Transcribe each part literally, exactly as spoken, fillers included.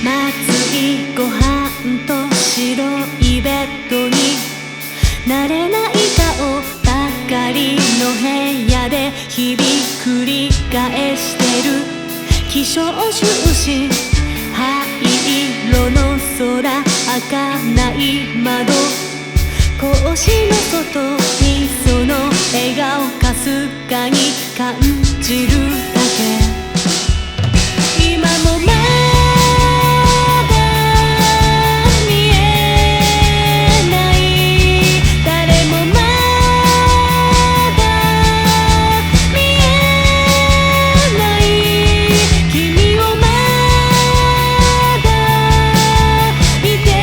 熱いご飯と白いベッドに慣れない顔ばかりの部屋で日々繰り返してる気象収支灰色の空開かない窓格子の外にその笑顔かすかに感じるだけ今もまだ見えない誰もまだ見えない君をまだ見て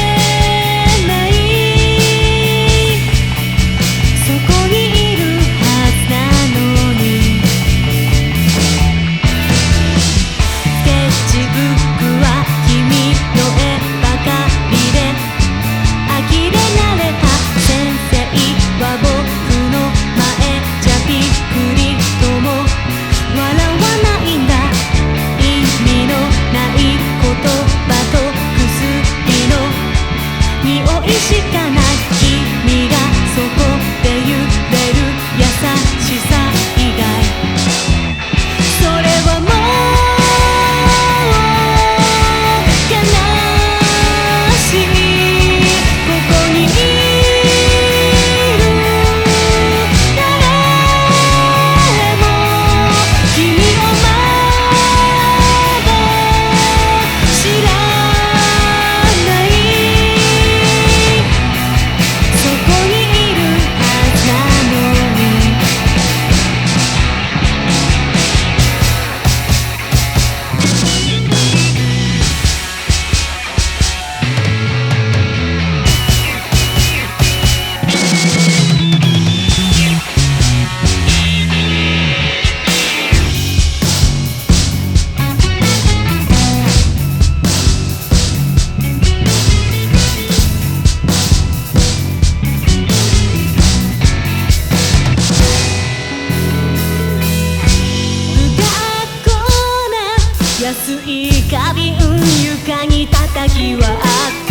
ないそこにいるはずなのにスケッチブックは君の絵ばかりで呆れ慣れた先生は僕の前じゃびっくりとも笑わないんだ意味のない言葉と薬の匂いしかない君がそこで揺れる優しさ以外それはもう悲しいここにいる誰も君をまだ知らないそこにいるはずなのに不格好な安い花瓶床に叩き割って